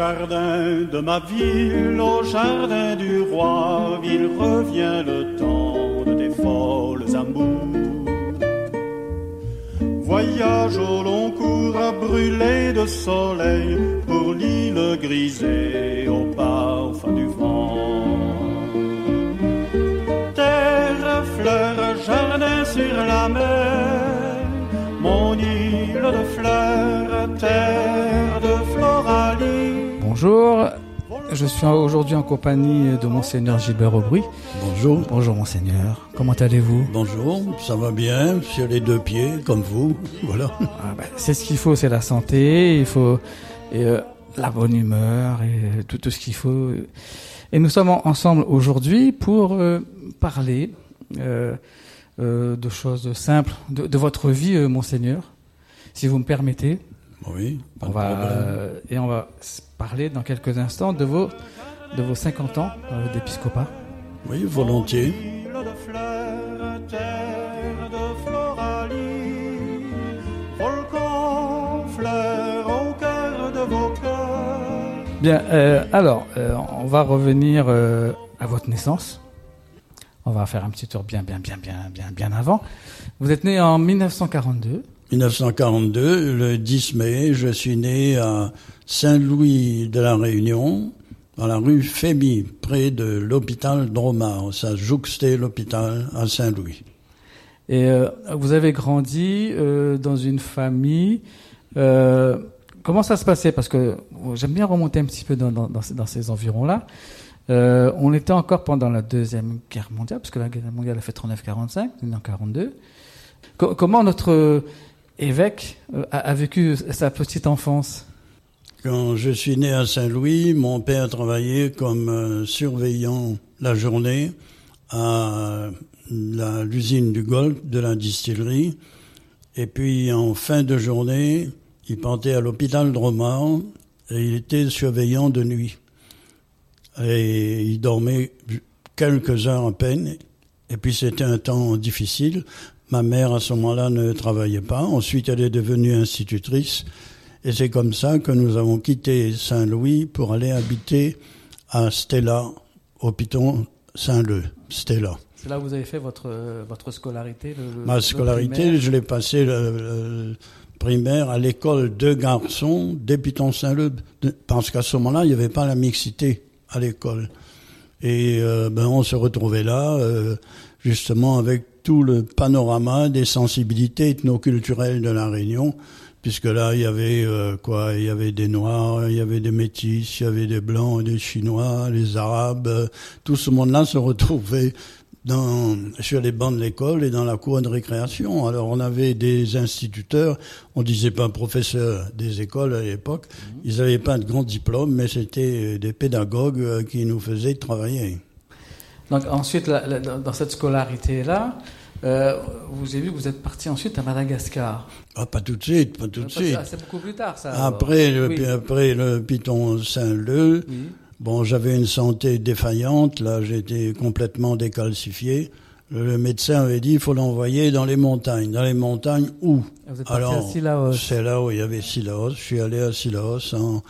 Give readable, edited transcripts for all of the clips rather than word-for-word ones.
jardin de ma ville, au jardin du roi, il revient le temps de tes folles amours. Voyage au long cours à brûler de soleil pour l'île grisée au parfum du vent. Terre, fleurs, jardin sur la mer, mon île de fleurs, terre de Floralie. Bonjour, je suis aujourd'hui en compagnie de Monseigneur Gilbert Aubry. Bonjour. Bonjour Monseigneur, comment allez-vous? Bonjour, ça va bien, sur les deux pieds, comme vous, voilà. C'est ce qu'il faut, c'est la santé, il faut la bonne humeur et tout ce qu'il faut. Et nous sommes ensemble aujourd'hui pour parler de choses simples, de votre vie, Monseigneur, si vous me permettez. Oui, on va parler dans quelques instants de vos 50 ans d'épiscopat. Oui, volontiers. Bien, on va revenir à votre naissance. On va faire un petit tour bien avant. Vous êtes né en 1942. 1942, le 10 mai, je suis né à Saint-Louis de la Réunion, dans la rue Fémy, près de l'hôpital Dromard. Ça jouxtait l'hôpital à Saint-Louis. Et vous avez grandi dans une famille. Comment ça se passait? Parce que j'aime bien remonter un petit peu dans ces environs-là. On était encore pendant la Deuxième Guerre mondiale, parce que la Guerre mondiale a fait 39-45, en 42. Comment notre évêque a vécu sa petite enfance? Quand je suis né à Saint-Louis, mon père travaillait comme surveillant la journée à l'usine du Golfe, de la distillerie. Et puis en fin de journée, il partait à l'hôpital Dromard et il était surveillant de nuit. Et il dormait quelques heures à peine. Et puis c'était un temps difficile. Ma mère, à ce moment-là, ne travaillait pas. Ensuite, elle est devenue institutrice. Et c'est comme ça que nous avons quitté Saint-Louis pour aller habiter à Stella, au Piton Saint-Leu, Stella. C'est là où vous avez fait votre scolarité? Ma scolarité, je l'ai passé le primaire à l'école de garçons des Piton Saint-Leu, parce qu'à ce moment-là, il n'y avait pas la mixité à l'école. Et on se retrouvait là, justement, avec tout le panorama des sensibilités ethnoculturelles de la Réunion, puisque là, il y avait il y avait des Noirs, il y avait des Métis, il y avait des Blancs, des Chinois, les Arabes. Tout ce monde-là se retrouvait sur les bancs de l'école et dans la cour de récréation. Alors, on avait des instituteurs, on disait pas professeurs des écoles à l'époque, ils n'avaient pas de grands diplômes, mais c'était des pédagogues qui nous faisaient travailler. Donc ensuite, dans cette scolarité-là, vous avez vu que vous êtes parti ensuite à Madagascar. Ah, pas tout de suite. C'est beaucoup plus tard, ça. Après le Piton Saint-Leu, oui. J'avais une santé défaillante. Là, j'étais complètement décalcifié. Le médecin avait dit, il faut l'envoyer dans les montagnes. Dans les montagnes où? Vous êtes parti à Sillaos. C'est là où il y avait Sillaos. Je suis allé à Sillaos en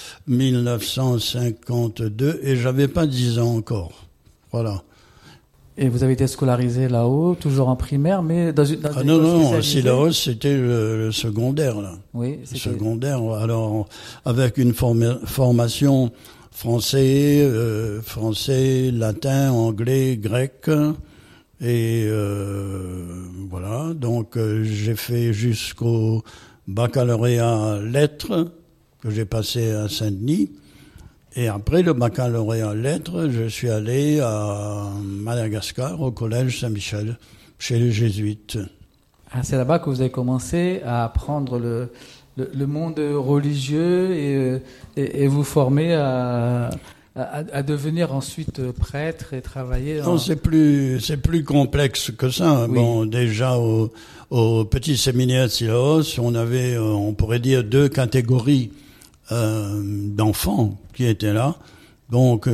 1952 et j'avais pas 10 ans encore. Voilà. Et vous avez été scolarisé là-haut, toujours en primaire, mais dans une non, Sillaos, c'était le secondaire, là. Oui, c'était... Secondaire, alors, avec une formation français, latin, anglais, grec, et voilà. Donc, j'ai fait jusqu'au baccalauréat lettres, que j'ai passé à Saint-Denis. Et après le baccalauréat lettres, je suis allé à Madagascar, au collège Saint-Michel, chez les jésuites. Ah, c'est là-bas que vous avez commencé à apprendre le monde religieux et vous former à devenir ensuite prêtre et travailler. Non, c'est plus complexe que ça. Oui. Déjà au petit séminaire de Sillaos, on avait, on pourrait dire, 2 catégories d'enfants qui étaient là. Donc,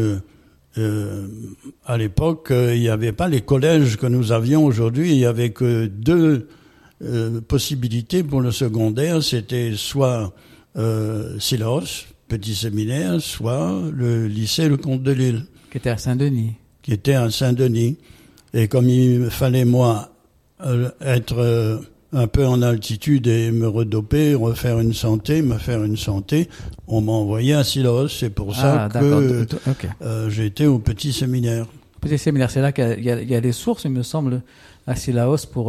à l'époque, il n'y avait pas les collèges que nous avions aujourd'hui. Il n'y avait que 2 possibilités pour le secondaire. C'était soit Sillaos, petit séminaire, soit le lycée Le Comte de Lille, Qui était à Saint-Denis. qui était à Saint-Denis. Et comme il me fallait, moi, être un peu en altitude et me redoper, me faire une santé, on m'a envoyé à Sillaos. C'est pour ça que j'ai été au petit séminaire. Petit séminaire, c'est là qu'il y a des sources, il me semble, à Sillaos pour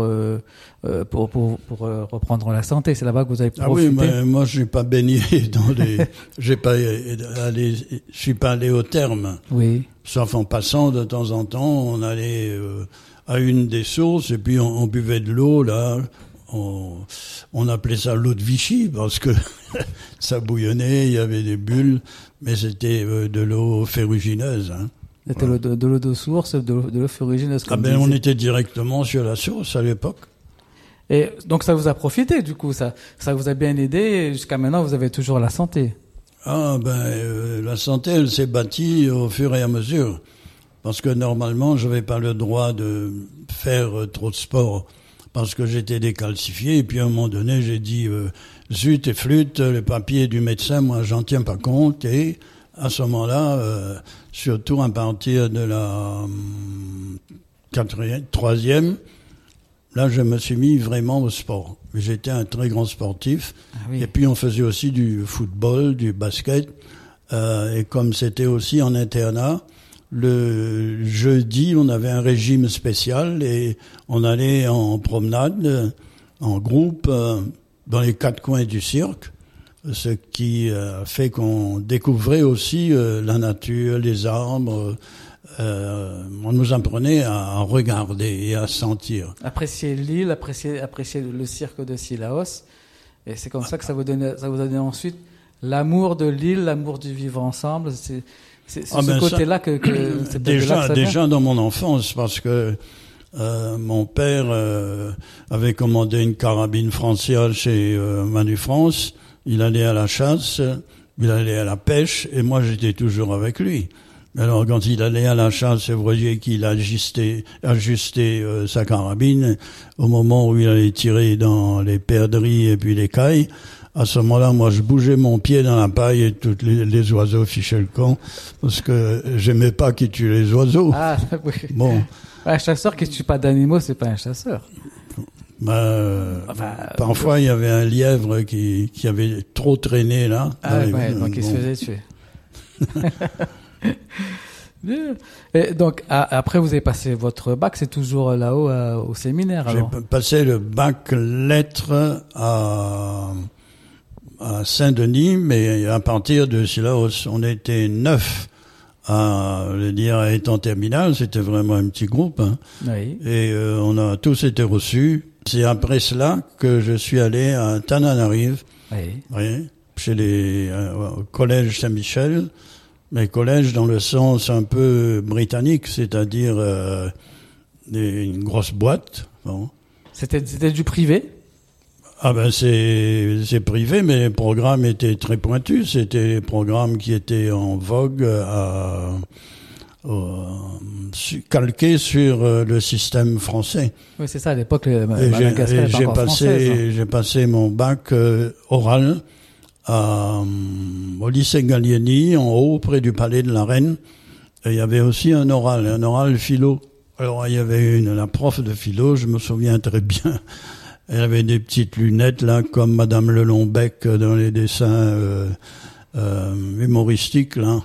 reprendre la santé. C'est là-bas que vous avez profité. Ah oui, mais moi je n'ai pas baigné dans les, je suis pas allé au terme. Oui. Sauf en passant de temps en temps, on allait à une des sources et puis on buvait de l'eau là. On appelait ça l'eau de Vichy parce que ça bouillonnait, il y avait des bulles, mais c'était de l'eau ferrugineuse. Hein. C'était de l'eau de source, de l'eau ferrugineuse. On était directement sur la source à l'époque. Et donc ça vous a profité du coup, ça vous a bien aidé et jusqu'à maintenant vous avez toujours la santé. La santé elle s'est bâtie au fur et à mesure parce que normalement je n'avais pas le droit de faire trop de sport parce que j'étais décalcifié et puis à un moment donné j'ai dit zut et flûte, les papiers du médecin moi j'en tiens pas compte et à ce moment-là, surtout à partir de la troisième, là, je me suis mis vraiment au sport. J'étais un très grand sportif. Ah oui. Et puis, on faisait aussi du football, du basket. Et comme c'était aussi en internat, le jeudi, on avait un régime spécial et on allait en promenade, en groupe, dans les quatre coins du cirque. Ce qui a fait qu'on découvrait aussi la nature, les arbres. On nous apprenait à regarder et à sentir. Apprécier l'île, apprécier le cirque de Sillaos. Et c'est comme ça que ça vous donnait ensuite l'amour de l'île, l'amour du vivre ensemble. C'est ce côté-là que c'est déjà dans mon enfance, parce que mon père avait commandé une carabine franciale chez Manu France. Il allait à la chasse, il allait à la pêche, et moi j'étais toujours avec lui. Alors quand il allait à la chasse, vous voyez qu'il ajustait sa carabine au moment où il allait tirer dans les perdrix et puis les cailles. À ce moment-là, moi je bougeais mon pied dans la paille et tous les oiseaux fichaient le camp parce que j'aimais pas qu'ils tuent les oiseaux. Ah oui. Bon. Un chasseur qui tue pas d'animaux, c'est pas un chasseur. Parfois, il y avait un lièvre qui avait trop traîné là. Donc il se faisait tuer. Et donc, après, vous avez passé votre bac, c'est toujours là-haut au séminaire alors? J'ai passé le bac lettres à Saint-Denis, mais à partir de Sillaos, on était 9 à être en terminale, c'était vraiment un petit groupe. Hein. Oui. Et on a tous été reçus. C'est après cela que je suis allé à Tananarive, chez au collège Saint-Michel, mais collège dans le sens un peu britannique, c'est-à-dire une grosse boîte. Bon. C'était du privé? C'est privé, mais les programmes étaient très pointus. C'était les programmes qui étaient en vogue calqué sur le système français. Oui, c'est ça, à l'époque, Madame Gaspard était encore française. J'ai passé mon bac oral au lycée Gallieni, en haut, près du palais de la Reine. Et il y avait aussi un oral philo. Alors, il y avait la prof de philo, je me souviens très bien. Elle avait des petites lunettes, là, comme Madame Lelonbec dans les dessins humoristiques, là.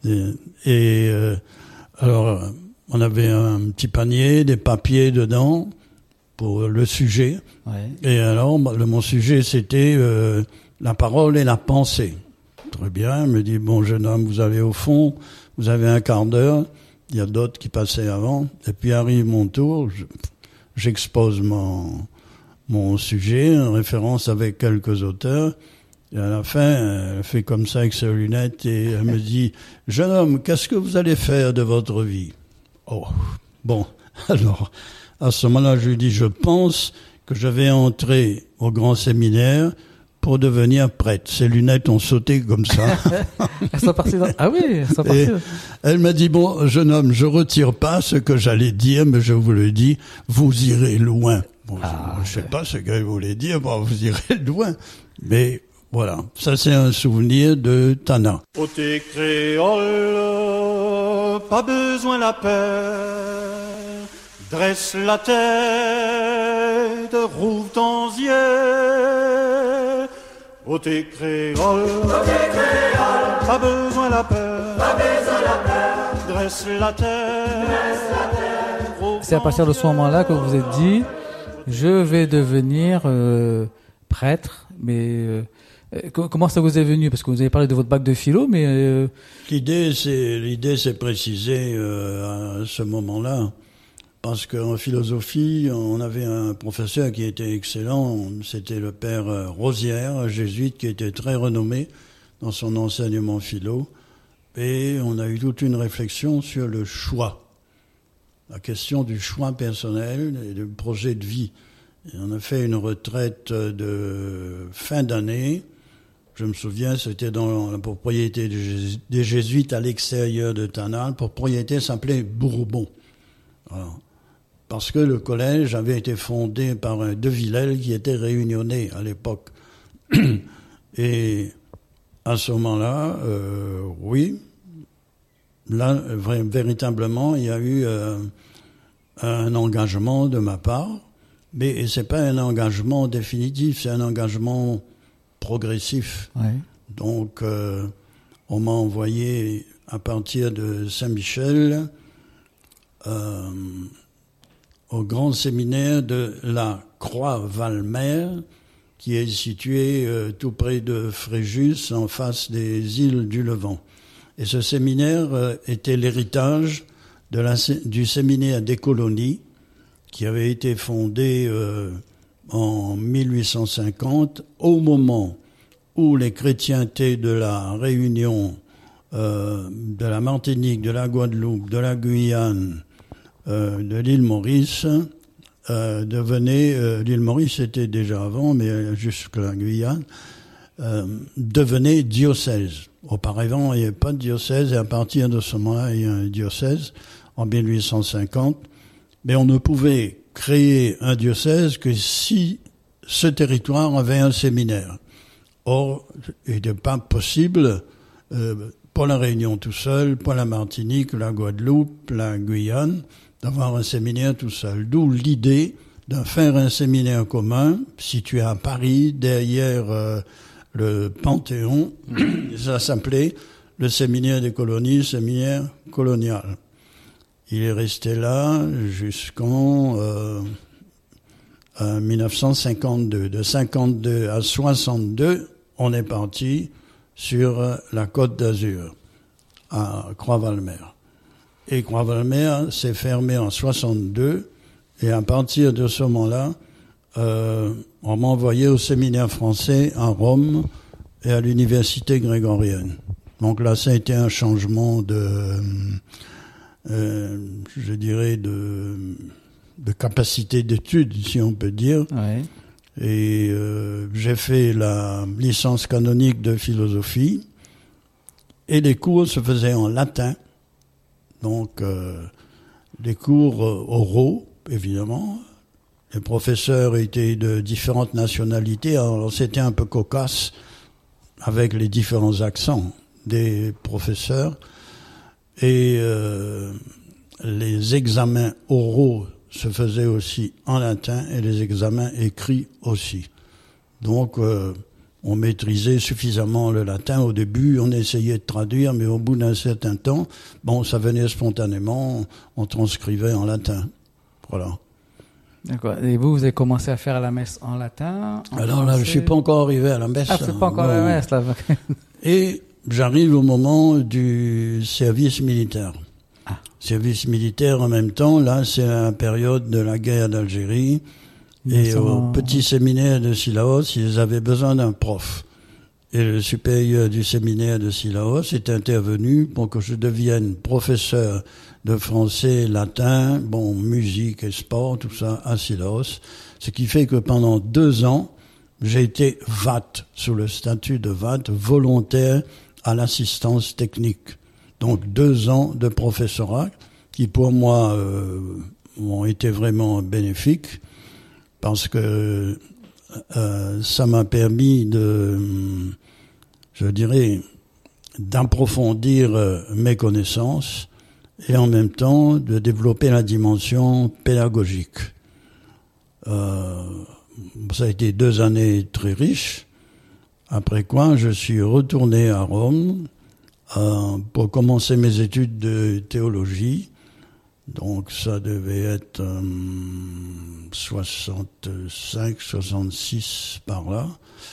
Alors, on avait un petit panier, des papiers dedans pour le sujet. Ouais. Et alors, mon sujet, c'était la parole et la pensée. Très bien, elle me dit, bon, jeune homme, vous allez au fond, vous avez un quart d'heure. Il y a d'autres qui passaient avant. Et puis arrive mon tour, j'expose mon sujet, en référence avec quelques auteurs. Et à la fin, elle fait comme ça avec ses lunettes et elle me dit « Jeune homme, qu'est-ce que vous allez faire de votre vie ?» Oh, bon, alors, à ce moment-là, je lui dis « Je pense que je vais entrer au grand séminaire pour devenir prêtre. » Ses lunettes ont sauté comme ça. Elles sont parties dans... Ah oui, elles sont parties. Elle m'a dit « Bon, jeune homme, je retire pas ce que j'allais dire, mais je vous le dis, vous irez loin. » Bon, je sais pas ce qu'elle voulait dire, bon, vous irez loin, mais Voilà, ça c'est un souvenir de Tana. Ô tes créoles, pas besoin la paix, dresse la tête, rouvre ton yeux. Ô tes créoles, pas besoin la paix, dresse la tête. C'est à partir de ce moment-là que vous vous êtes dit, je vais devenir prêtre, mais comment ça vous est venu? Parce que vous avez parlé de votre bac de philo, mais... L'idée s'est précisée à ce moment-là, parce qu'en philosophie, on avait un professeur qui était excellent, c'était le père Rosière, un jésuite qui était très renommé dans son enseignement philo, et on a eu toute une réflexion sur le choix. La question du choix personnel et du projet de vie. Et on a fait une retraite de fin d'année. Je me souviens, c'était dans la propriété des Jésuites à l'extérieur de Tana. La propriété s'appelait Bourbon. Alors, parce que le collège avait été fondé par un De Villèle qui était réunionnais à l'époque. Et à ce moment-là, oui, là, véritablement, il y a eu un engagement de ma part, mais c'est pas un engagement définitif, c'est un engagement progressif. Ouais. Donc, on m'a envoyé à partir de Saint-Michel au grand séminaire de la Croix-Valmer, qui est situé tout près de Fréjus, en face des îles du Levant. Et ce séminaire était l'héritage du séminaire des colonies, qui avait été fondé en 1850, au moment où les chrétientés de la Réunion, de la Martinique, de la Guadeloupe, de la Guyane, de l'île Maurice, l'île Maurice était déjà avant, mais jusque la Guyane, devenait diocèse. Auparavant, il n'y avait pas de diocèse, et à partir de ce moment-là, il y a un diocèse, en 1850. Mais on ne pouvait créer un diocèse que si ce territoire avait un séminaire. Or, il n'était pas possible, pour la Réunion tout seul, pour la Martinique, la Guadeloupe, la Guyane, d'avoir un séminaire tout seul. D'où l'idée de faire un séminaire commun, situé à Paris, derrière le Panthéon. Ça s'appelait le séminaire des colonies, séminaire colonial. Il est resté là jusqu'en 1952. De 52 à 62, on est parti sur la Côte d'Azur, à Croix-Valmer. Et Croix-Valmer s'est fermé en 62, et à partir de ce moment-là, on m'a envoyé au séminaire français à Rome et à l'université grégorienne. Donc là, ça a été un changement je dirais, de capacité d'étude, si on peut dire. Ouais. Et j'ai fait la licence canonique de philosophie, et les cours se faisaient en latin. Donc, les cours oraux, évidemment. Les professeurs étaient de différentes nationalités, alors c'était un peu cocasse avec les différents accents des professeurs. Et les examens oraux se faisaient aussi en latin, et les examens écrits aussi. Donc, on maîtrisait suffisamment le latin. Au début, on essayait de traduire, mais au bout d'un certain temps, ça venait spontanément, on transcrivait en latin. Voilà. D'accord. Et vous avez commencé à faire la messe en latin? Alors là, je suis pas encore arrivé à la messe. Ah, c'est pas encore la messe, là. Et j'arrive au moment du service militaire. Ah. Service militaire en même temps, là, c'est la période de la guerre d'Algérie. Et au petit séminaire de Sillaos, ils avaient besoin d'un prof. Et le supérieur du séminaire de Sillaos est intervenu pour que je devienne professeur de français, latin, musique et sport, tout ça, à Sillaos. Ce qui fait que pendant 2 ans, j'ai été VAT, sous le statut de VAT, volontaire à l'assistance technique. Donc 2 ans de professorat qui pour moi ont été vraiment bénéfiques, parce que ça m'a permis je dirais, d'approfondir mes connaissances et en même temps de développer la dimension pédagogique. Ça a été 2 années très riches, après quoi je suis retourné à Rome pour commencer mes études de théologie. Donc ça devait être 65, 66 par là.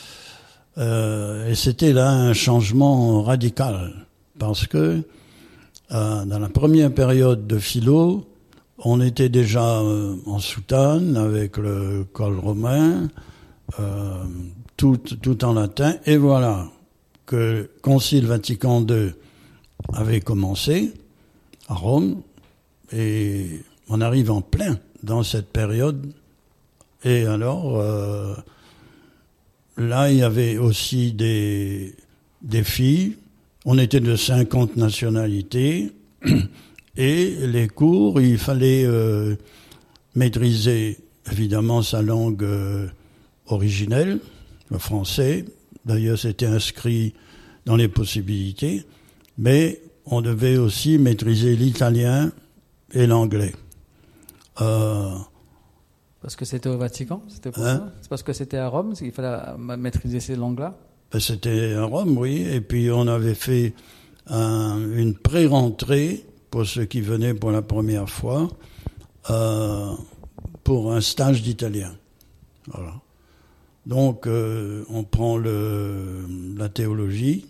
Et c'était là un changement radical, parce que dans la première période de philo, on était déjà en soutane avec le col romain, tout en latin, et voilà que le Concile Vatican II avait commencé à Rome, et on arrive en plein dans cette période. Et alors, là, il y avait aussi des filles. On était de 50 nationalités. Et les cours, il fallait maîtriser évidemment sa langue originelle, le français. D'ailleurs, c'était inscrit dans les possibilités. Mais on devait aussi maîtriser l'italien et l'anglais. Parce que c'était au Vatican, c'était pour ça. C'est parce que c'était à Rome, qu'il fallait maîtriser ces langues-là. C'était à Rome, oui. Et puis on avait fait une pré-rentrée pour ceux qui venaient pour la première fois, pour un stage d'italien. Voilà. Donc on prend la théologie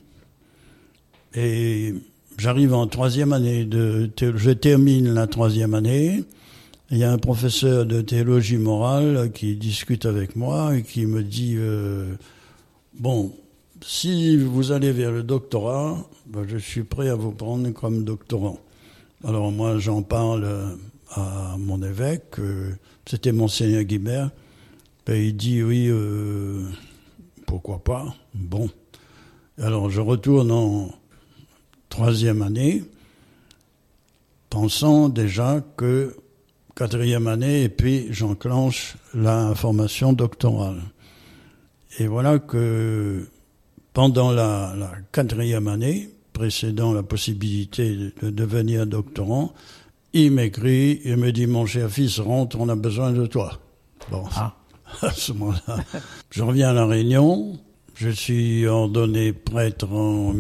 et j'arrive en 3e année je termine la 3e année. Il y a un professeur de théologie morale qui discute avec moi et qui me dit bon, si vous allez vers le doctorat, je suis prêt à vous prendre comme doctorant. Alors moi, j'en parle à mon évêque, c'était Monseigneur Guibert, et il dit oui, pourquoi pas. Bon, alors je retourne en 3e année, pensant déjà que 4e année, et puis j'enclenche la formation doctorale. Et voilà que pendant la 4e année, précédant la possibilité de devenir doctorant, il m'écrit et me dit « Mon cher fils, rentre, on a besoin de toi ». Bon, à ce moment-là, je reviens à La Réunion, je suis ordonné prêtre en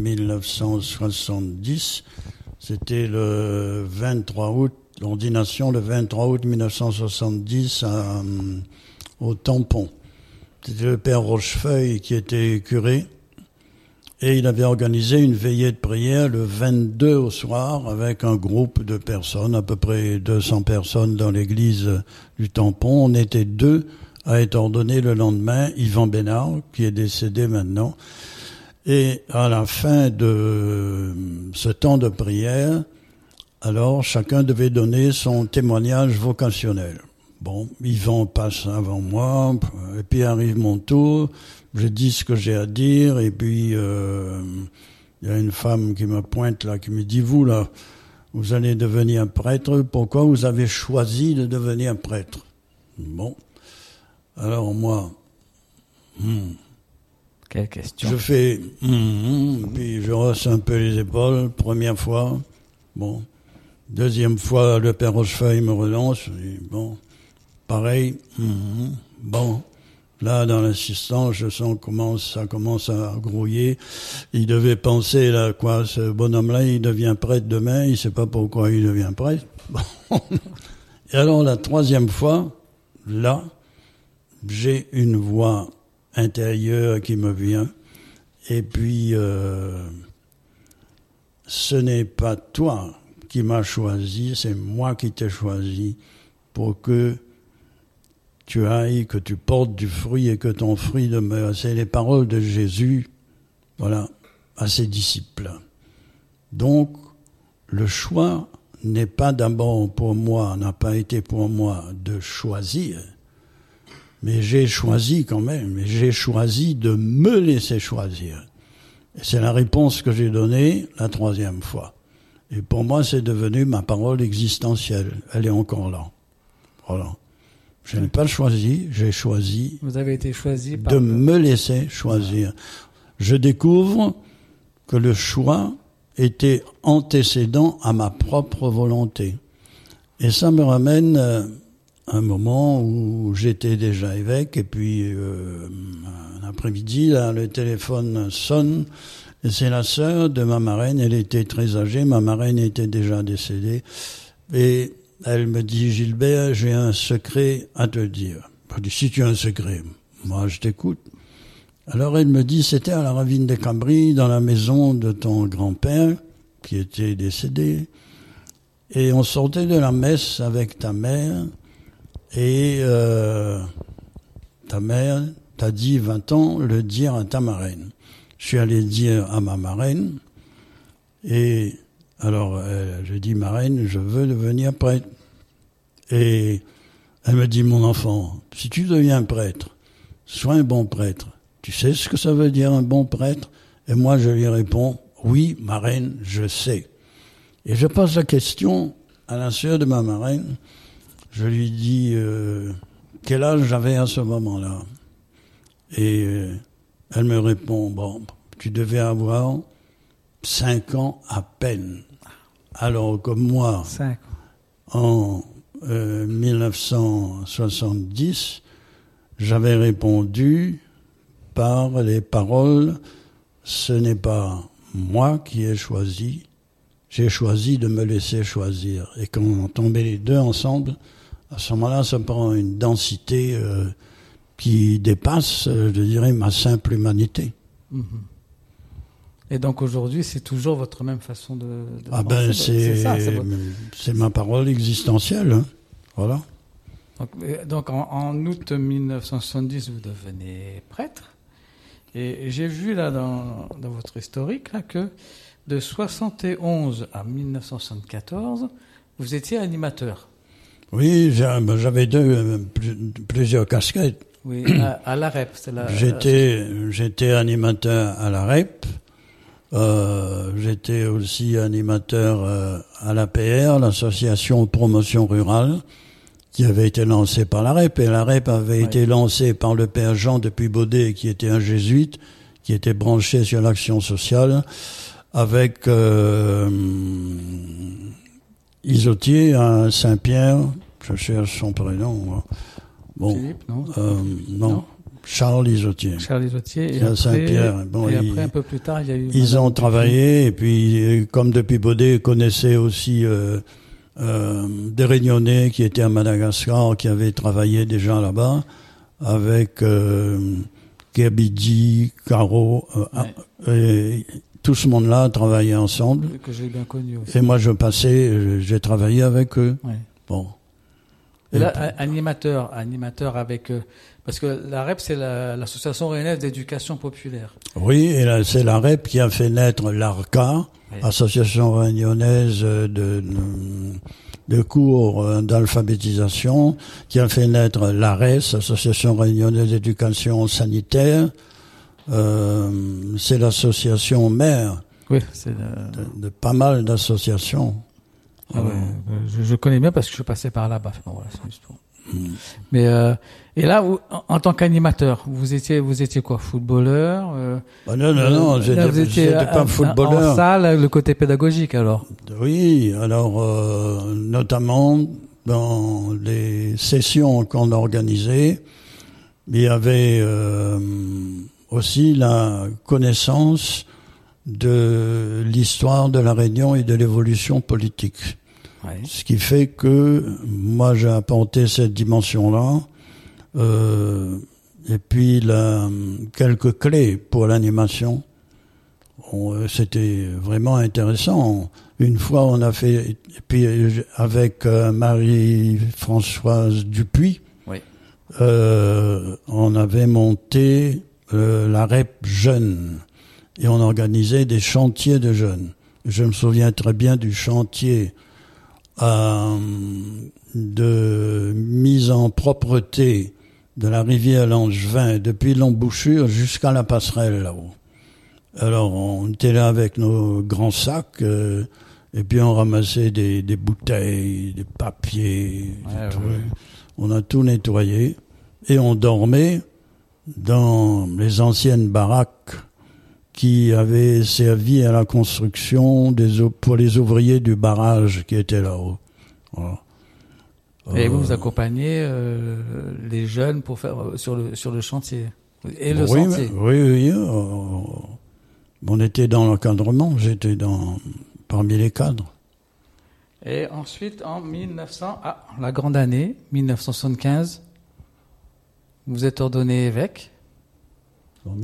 1970, c'était le 23 août, l'ordination le 23 août 1970 au Tampon. C'était le père Rochefeuille qui était curé et il avait organisé une veillée de prière le 22 au soir avec un groupe de personnes, à peu près 200 personnes dans l'église du Tampon. On était 2 à être ordonnés le lendemain, Yvan Bénard qui est décédé maintenant. Et à la fin de ce temps de prière, alors chacun devait donner son témoignage vocationnel. Bon, Yvan passe avant moi, et puis arrive mon tour, je dis ce que j'ai à dire, et puis il y a une femme qui me pointe là, qui me dit, vous là, vous allez devenir prêtre, pourquoi vous avez choisi de devenir prêtre? Bon, alors moi, quelle question. Je fais, puis je hausse un peu les épaules, première fois, bon, deuxième fois, le père Rochefeuille me relance, et bon, pareil, bon, là, dans l'assistance, je sens ça commence à grouiller. Il devait penser, là, quoi, ce bonhomme-là, il devient prêtre demain, il sait pas pourquoi il devient prêtre. Bon. Et alors, la 3e fois, là, j'ai une voix intérieure qui me vient, et puis, ce n'est pas toi qui m'as choisi, c'est moi qui t'ai choisi pour que tu ailles, que tu portes du fruit et que ton fruit demeure. C'est les paroles de Jésus, voilà, à ses disciples. Donc, le choix n'est pas d'abord pour moi, n'a pas été pour moi de choisir, mais j'ai choisi quand même, et j'ai choisi de me laisser choisir. Et c'est la réponse que j'ai donnée la 3e fois. Et pour moi, c'est devenu ma parole existentielle. Elle est encore là. Voilà. Je n'ai pas choisi, j'ai choisi Vous avez été choisi par... de me laisser choisir. Je découvre que le choix était antécédent à ma propre volonté. Et ça me ramène à un moment où j'étais déjà évêque, et puis un après-midi, là, le téléphone sonne, et c'est la sœur de ma marraine. Elle était très âgée, ma marraine était déjà décédée, et elle me dit: Gilbert, j'ai un secret à te dire. Je dis: si tu as un secret, moi je t'écoute. Alors elle me dit: c'était à la Ravine des Cabris, dans la maison de ton grand-père, qui était décédé, et on sortait de la messe avec ta mère, et ta mère t'a dit: va-t'en le dire à ta marraine. Je suis allé dire à ma marraine, et alors je dis: marraine, je veux devenir prêtre. Et elle me dit: mon enfant, si tu deviens prêtre, sois un bon prêtre. Tu sais ce que ça veut dire un bon prêtre? Et moi je lui réponds: oui, marraine, je sais. Et je pose la question à la sœur de ma marraine. Je lui dis quel âge j'avais à ce moment-là. Et elle me répond: bon, tu devais avoir 5 ans à peine. Alors que moi, 5 ans. en 1970, j'avais répondu par les paroles: ce n'est pas moi qui ai choisi, j'ai choisi de me laisser choisir. Et quand on tombait les deux ensemble, à ce moment-là, ça prend une densité qui dépasse, je dirais, ma simple humanité. Mm-hmm. Et donc aujourd'hui, c'est toujours votre même façon de Ah penser. ben, ça, c'est ma parole existentielle, hein. Voilà. Donc en août 1970, vous devenez prêtre. Et j'ai vu là dans votre historique là, que de 71 à 1974, vous étiez animateur. Oui, j'avais plusieurs casquettes. Oui, à la REP. J'étais animateur à la REP. J'étais aussi animateur à l'APR, l'association Promotion Rurale, qui avait été lancée par la REP. Et la REP avait été lancée par le père Jean de Puy-Baudet, qui était un jésuite, qui était branché sur l'action sociale, avec Isotier à Saint-Pierre. Je cherche son prénom. Bon, Philippe, non, non. Charles Isotier. Charles Isotier. Et à Saint-Pierre. Bon, et après, un peu plus tard, il y a eu... Ils ont travaillé, et puis, comme depuis Baudet connaissait aussi des Réunionnais qui étaient à Madagascar, qui avaient travaillé déjà là-bas, avec Gabidi, Caro, et tout ce monde-là travaillait ensemble. Que j'ai bien connu aussi. Et moi, j'ai travaillé avec eux. Ouais. Bon. Et là, animateur avec... parce que la REP, c'est l'Association réunionnaise d'éducation populaire. Oui, et là, c'est la REP qui a fait naître l'ARCA, Association réunionnaise de cours d'alphabétisation, qui a fait naître l'ARES, Association réunionnaise d'éducation sanitaire. C'est l'association mère de pas mal d'associations. Ah ouais, je connais bien parce que je passais par là-bas. Bon, voilà, c'est juste pour... Mais et là, vous, en tant qu'animateur, vous étiez quoi, footballeur Non, j'étais pas footballeur. En salle, le côté pédagogique alors. Oui, alors notamment dans les sessions qu'on organisait, il y avait aussi la connaissance de l'histoire de la Réunion et de l'évolution politique. Ouais. Ce qui fait que moi j'ai apporté cette dimension-là, et puis quelques clés pour l'animation. C'était vraiment intéressant. Une fois on a fait, et puis avec Marie-Françoise Dupuis, on avait monté la REP jeune, et on organisait des chantiers de jeunes. Je me souviens très bien du chantier de mise en propreté de la rivière Langevin depuis l'embouchure jusqu'à la passerelle là-haut. Alors on était là avec nos grands sacs et puis on ramassait des bouteilles, des papiers, des trucs. On a tout nettoyé et on dormait dans les anciennes baraques qui avaient servi à la construction pour les ouvriers du barrage qui étaient là-haut. Voilà. Et vous accompagnez les jeunes pour faire sur le chantier et le sentier. Oui. On était dans l'encadrement, j'étais parmi les cadres. Et ensuite, la grande année, 1975, vous êtes ordonné évêque. En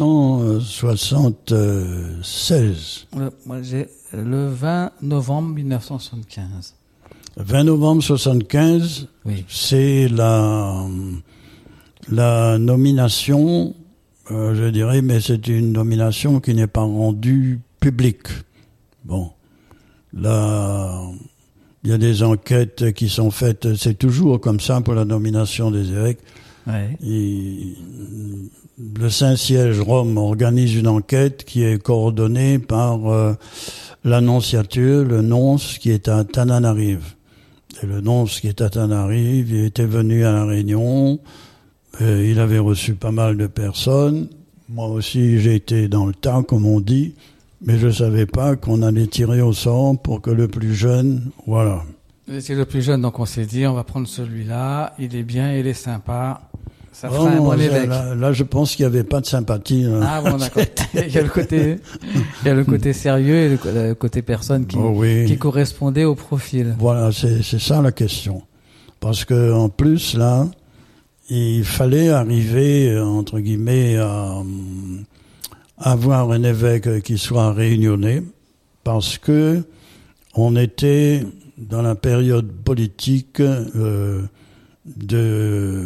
1976. Moi, j'ai le 20 novembre 1975. 20 novembre 1975, oui. C'est la nomination, je dirais, mais c'est une nomination qui n'est pas rendue publique. Bon, là, il y a des enquêtes qui sont faites, c'est toujours comme ça pour la nomination des évêques. Ouais. Le Saint-Siège Rome organise une enquête qui est coordonnée par l'annonciature, le nonce qui est à Tananarive. Et le nonce qui est à Tananarive, il était venu à la réunion, il avait reçu pas mal de personnes. Moi aussi, j'ai été dans le tas, comme on dit, mais je savais pas qu'on allait tirer au sort pour que le plus jeune, voilà. C'est le plus jeune, donc on s'est dit, on va prendre celui-là, il est bien, il est sympa. Ça fera un bon évêque. Là, je pense qu'il n'y avait pas de sympathie. Ah bon, d'accord. Il y a le côté sérieux et le côté personne qui correspondait au profil. Voilà, c'est ça la question. Parce que en plus, là, il fallait arriver, entre guillemets, à avoir un évêque qui soit réunionnais, parce que on était dans la période politique de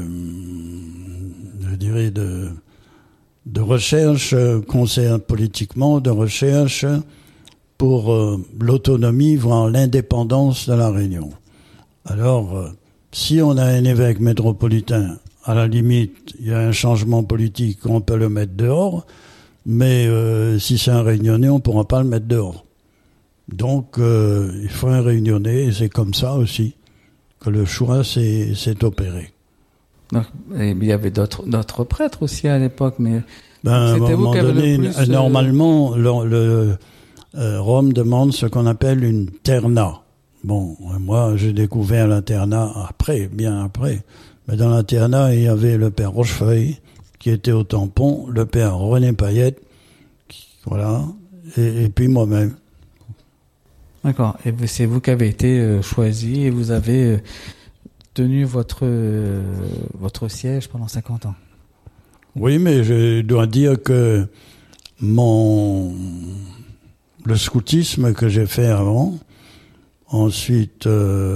recherche concerne politiquement, de recherche pour l'autonomie, voire l'indépendance de la Réunion. Alors, si on a un évêque métropolitain, à la limite, il y a un changement politique, on peut le mettre dehors, mais si c'est un réunionnais, on ne pourra pas le mettre dehors. Donc, il faut un réunionnais, et c'est comme ça aussi que le choix s'est opéré. Donc, il y avait d'autres prêtres aussi à l'époque, mais c'était vous qui avez le plus... Normalement, Rome demande ce qu'on appelle une terna. Bon, moi, j'ai découvert la terna bien après. Mais dans la terna, il y avait le père Rochefeuille, qui était au tampon, le père René Payette, voilà, et puis moi-même. D'accord. Et c'est vous qui avez été choisi et vous avez tenu votre siège pendant 50 ans. Oui, mais je dois dire que le scoutisme que j'ai fait avant, ensuite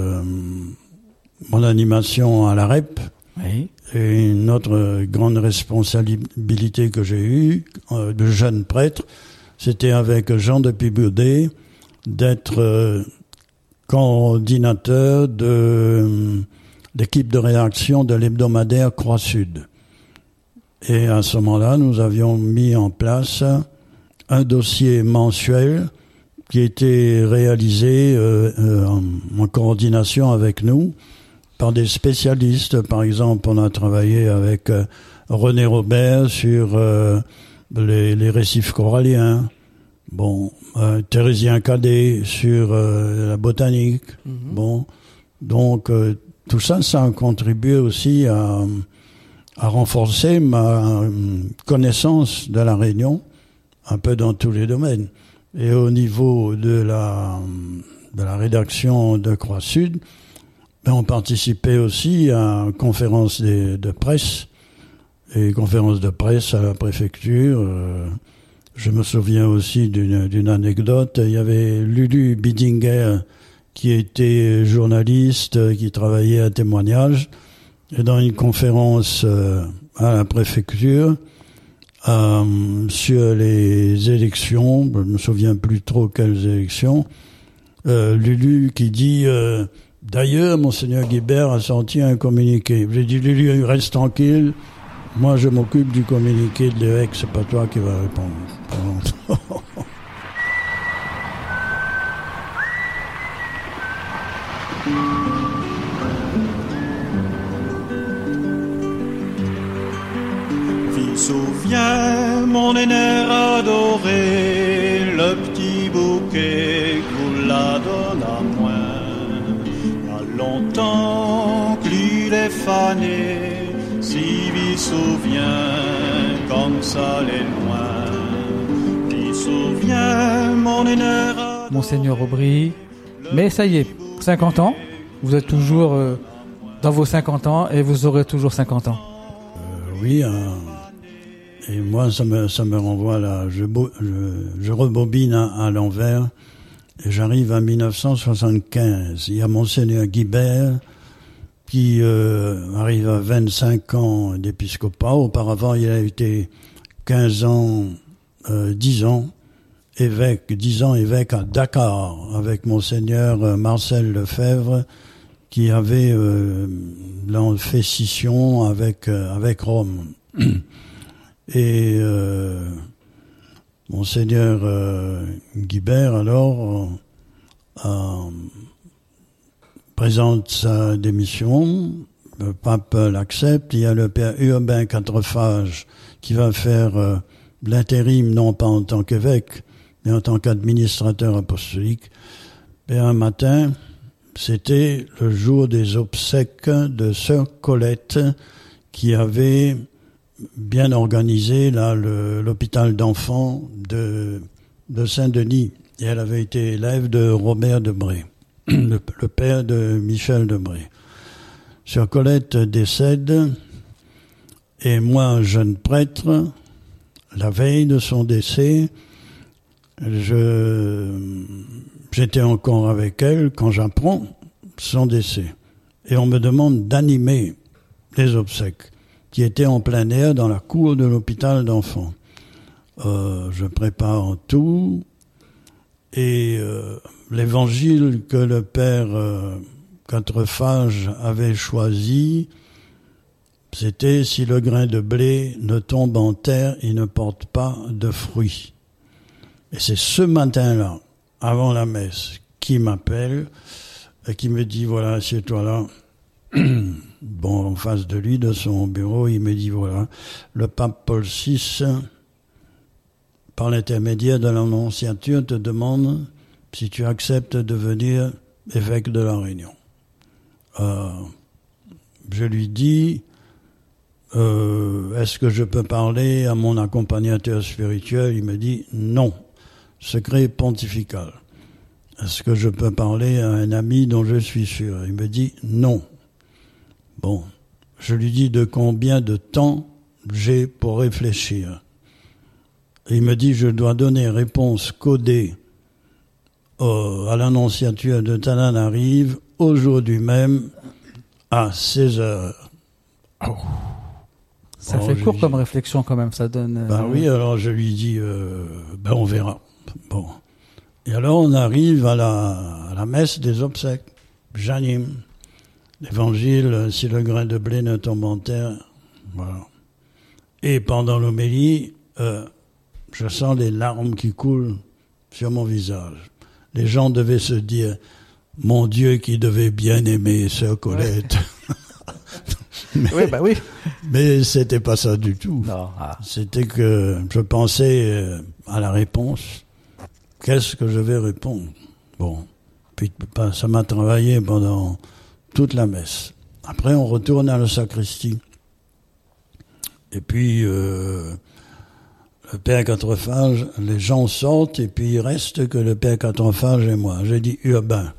mon animation à la REP, oui. Et une autre grande responsabilité que j'ai eue de jeune prêtre, c'était avec Jean de Pibaudet d'être coordinateur de l'équipe de rédaction de l'hebdomadaire Croix-Sud. Et à ce moment-là, nous avions mis en place un dossier mensuel qui était réalisé en coordination avec nous par des spécialistes. Par exemple, on a travaillé avec René Robert sur les récifs coralliens. Bon, Thérésien Cadet sur la botanique. Mm-hmm. Bon, donc tout ça a contribué aussi à renforcer ma connaissance de la Réunion, un peu dans tous les domaines. Et au niveau de la rédaction de Croix-Sud, on participait aussi à conférences de presse, et conférences de presse à la préfecture. Je me souviens aussi d'une anecdote. Il y avait Lulu Bidinger, qui était journaliste, qui travaillait à Témoignage, et dans une conférence à la préfecture sur les élections, je ne me souviens plus trop quelles élections, Lulu qui dit d'ailleurs, Monseigneur Guibert a sorti un communiqué. J'ai dit, Lulu, reste tranquille, moi je m'occupe du communiqué de l'évêque, c'est pas toi qui vas répondre. que vous la donne à moi. À longtemps qu'il est fané, si m'y souvient comme ça les loin. M'y souvient mon énergie. Monseigneur Aubry, mais ça y est, 50 ans, vous êtes toujours dans vos 50 ans et vous aurez toujours 50 ans. Oui, et moi ça me renvoie là, je rebobine à l'envers et j'arrive à 1975. Il y a Monseigneur Guibert qui arrive à 25 ans d'épiscopat. Auparavant, il a été 10 ans évêque à Dakar avec Monseigneur Marcel Lefebvre qui avait fait scission avec Rome. Et Monseigneur Guibert alors présente sa démission, le pape l'accepte, il y a le père Urbain Quatrefages qui va faire l'intérim, non pas en tant qu'évêque, mais en tant qu'administrateur apostolique. Et un matin, c'était le jour des obsèques de sœur Colette qui avait bien organisé là l'hôpital d'enfants de Saint-Denis. Et elle avait été élève de Robert Debré, le père de Michel Debré. Sœur Colette décède et moi, jeune prêtre, la veille de son décès, j'étais encore avec elle quand j'apprends son décès. Et on me demande d'animer les obsèques, qui étaient en plein air dans la cour de l'hôpital d'enfants. Je prépare tout, et l'évangile que le père Quatrefages avait choisi, c'était « Si le grain de blé ne tombe en terre, il ne porte pas de fruits ». Et c'est ce matin-là, avant la messe, qui m'appelle et qui me dit, voilà, assieds-toi là. Bon, en face de lui, de son bureau, il me dit, voilà, le pape Paul VI, par l'intermédiaire de l'Annonciature, te demande si tu acceptes de devenir évêque de La Réunion. Je lui dis, est-ce que je peux parler à mon accompagnateur spirituel? Il me dit, non. Secret pontifical. Est-ce que je peux parler à un ami dont je suis sûr? Il me dit non. Bon, je lui dis de combien de temps j'ai pour réfléchir. Et il me dit je dois donner réponse codée à l'annonciature de Tananarive aujourd'hui même à 16h. Oh. Ça fait court comme réflexion quand même, ça donne... Oui, alors je lui dis on verra. Bon. Et alors on arrive à la messe des obsèques. J'anime l'évangile, si le grain de blé ne tombe en terre. Voilà. Et pendant l'homélie, je sens les larmes qui coulent sur mon visage. Les gens devaient se dire, mon Dieu qui devait bien aimer sœur Colette. Ouais. oui. Mais c'était pas ça du tout. Non. C'était que je pensais à la réponse. Qu'est-ce que je vais répondre? Bon, puis ça m'a travaillé pendant toute la messe. Après, on retourne à la sacristie. Et puis, le père Quatrefages, les gens sortent et puis il reste que le père Quatrefages et moi. J'ai dit, Urbain,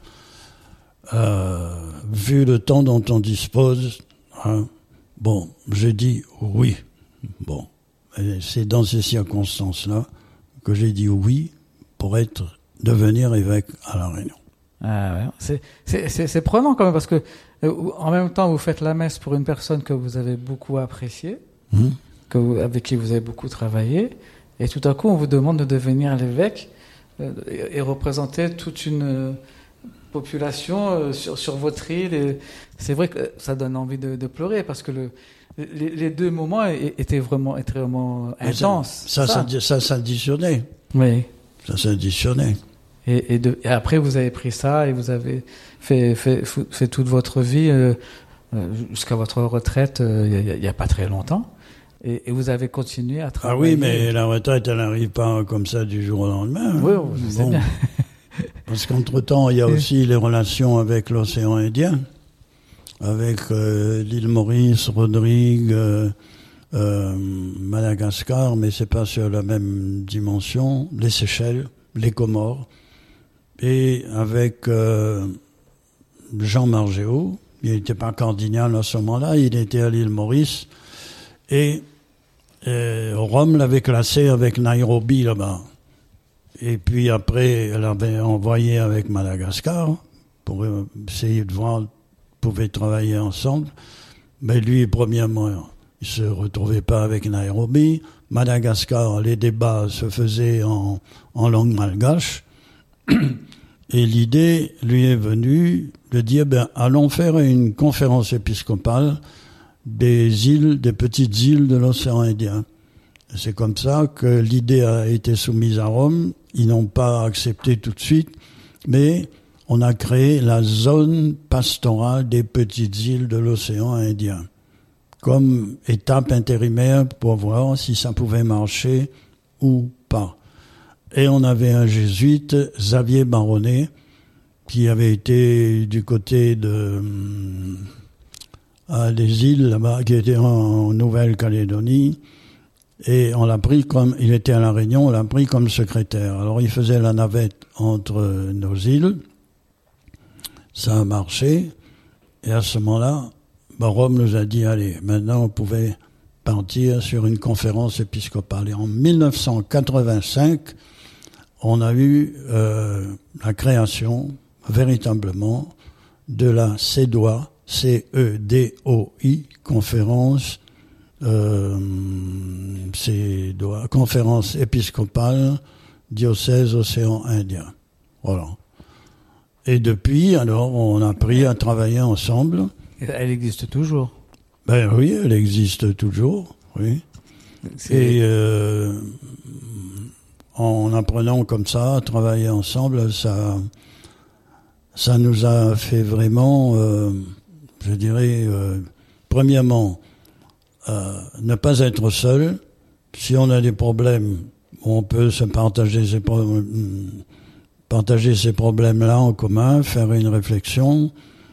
vu le temps dont on dispose, bon, j'ai dit oui. Bon, et c'est dans ces circonstances-là que j'ai dit oui pour devenir évêque à La Réunion. Ah ouais. C'est prenant quand même parce que en même temps vous faites la messe pour une personne que vous avez beaucoup appréciée, avec qui vous avez beaucoup travaillé, et tout à coup on vous demande de devenir l'évêque et représenter toute une population sur votre île. Et c'est vrai que ça donne envie de pleurer parce que les deux moments étaient vraiment intenses. Ça s'additionnait. Oui. Ça s'additionnait. Et après, vous avez pris ça et vous avez fait toute votre vie jusqu'à votre retraite il n'y a pas très longtemps. Et vous avez continué à travailler. Ah oui, mais la retraite, elle n'arrive pas comme ça du jour au lendemain. Oui, je sais bien. Parce qu'entre-temps, il y a aussi les relations avec l'océan Indien, avec l'île Maurice, Rodrigue, Madagascar, mais c'est pas sur la même dimension, les Seychelles, les Comores, et avec Jean Margéau. Il n'était pas cardinal à ce moment-là, il était à l'île Maurice, et Rome l'avait classé avec Nairobi là-bas. Et puis après, elle avait envoyé avec Madagascar pour essayer de voir, pouvaient travailler ensemble. Mais lui, premièrement, il se retrouvait pas avec Nairobi. Madagascar, les débats se faisaient en langue malgache. Et l'idée lui est venue de dire, allons faire une conférence épiscopale des îles, des petites îles de l'océan Indien. C'est comme ça que l'idée a été soumise à Rome. Ils n'ont pas accepté tout de suite, mais on a créé la zone pastorale des petites îles de l'océan Indien, comme étape intérimaire pour voir si ça pouvait marcher ou pas. Et on avait un jésuite, Xavier Baronnet, qui avait été du côté des îles là-bas, qui était en Nouvelle-Calédonie, et on l'a pris comme, il était à La Réunion, on l'a pris comme secrétaire. Alors il faisait la navette entre nos îles, ça a marché, et à ce moment-là, Rome nous a dit, allez, maintenant on pouvait partir sur une conférence épiscopale. Et en 1985, on a eu la création, véritablement, de la CEDOI, C-E-D-O-I, conférence épiscopale diocèse océan Indien. Voilà. Et depuis, alors, on a appris à travailler ensemble. Elle existe toujours. Ben oui, elle existe toujours, oui. Et en apprenant comme ça, à travailler ensemble, ça nous a fait vraiment, je dirais, premièrement, ne pas être seul. Si on a des problèmes, on peut se partager ces problèmes-là en commun, faire une réflexion,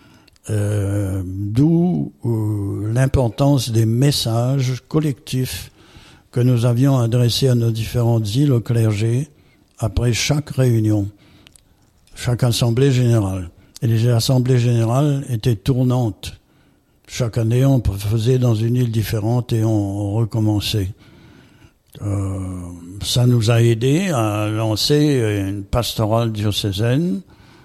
d'où l'importance des messages collectifs que nous avions adressés à nos différentes îles, au clergé, après chaque réunion, chaque assemblée générale. Et les assemblées générales étaient tournantes. Chaque année, on faisait dans une île différente et on recommençait. Ça nous a aidé à lancer une pastorale diocésaine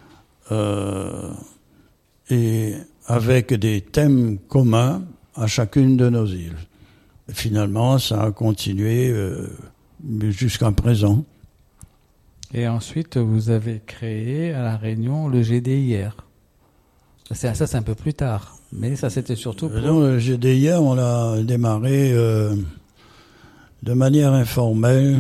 et avec des thèmes communs à chacune de nos îles. Et finalement, ça a continué jusqu'à présent. Et ensuite, vous avez créé à La Réunion le GDIR. Ça, c'est un peu plus tard. Mais ça, c'était surtout pour... Non, le GDIR, on l'a démarré de manière informelle.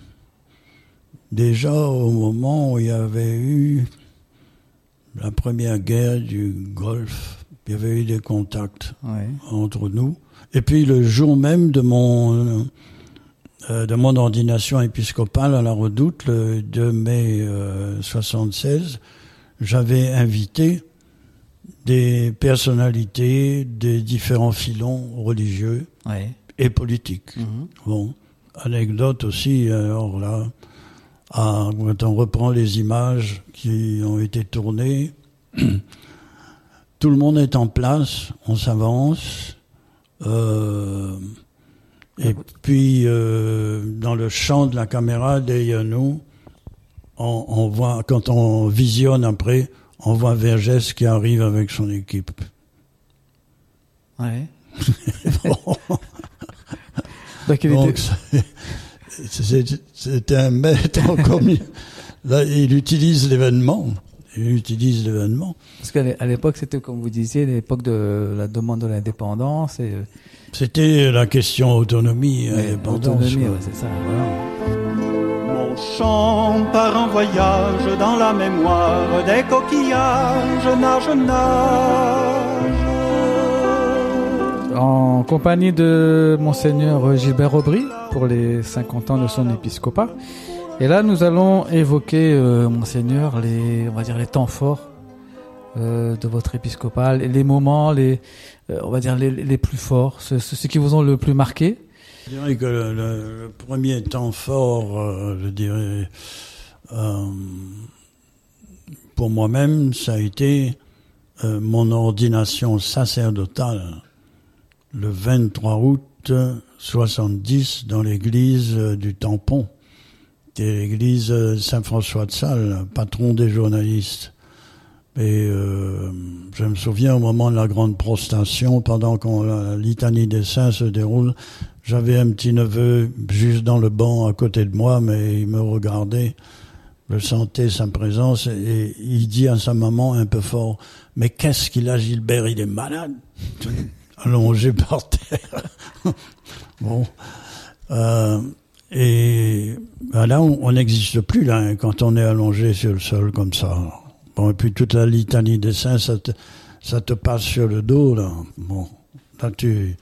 Déjà au moment où il y avait eu la première guerre du Golfe, il y avait eu des contacts entre nous. Et puis le jour même de mon ordination épiscopale à la Redoute, le 2 mai 1976, j'avais invité des personnalités des différents filons religieux et politiques. Bon, anecdote aussi, alors là, quand on reprend les images qui ont été tournées, tout le monde est en place, on s'avance, et puis dans le champ de la caméra derrière nous, on voit, quand on visionne après, on voit Vergès qui arrive avec son équipe. Ouais. Donc, c'était un maître en commun. Là, il utilise l'événement. Parce qu'à l'époque, c'était, comme vous disiez, l'époque de la demande de l'indépendance. C'était la question autonomie, indépendance. Autonomie, c'est ça. Voilà. Mon chant part en voyage dans la mémoire des coquillages, nage. En compagnie de Monseigneur Gilbert Aubry pour les 50 ans de son épiscopat. Et là, nous allons évoquer, Monseigneur, on va dire les temps forts de votre épiscopal, et les moments, on va dire les plus forts, ceux qui vous ont le plus marqué. Je dirais que le premier temps fort, pour moi-même, ça a été mon ordination sacerdotale le 23 août 70 dans l'église du Tampon, qui est l'église Saint-François de Sales, patron des journalistes. Et je me souviens au moment de la grande prostation, pendant que la litanie des saints se déroule, j'avais un petit neveu juste dans le banc à côté de moi, mais il me regardait, je sentais sa présence, et il dit à sa maman un peu fort, « Mais qu'est-ce qu'il a, Gilbert, il est malade !» allongé par terre. Bon. Et ben là, on n'existe plus, là, hein, quand on est allongé sur le sol comme ça. Bon, et puis toute la litanie des saints, ça te passe sur le dos, là. Bon, là, tu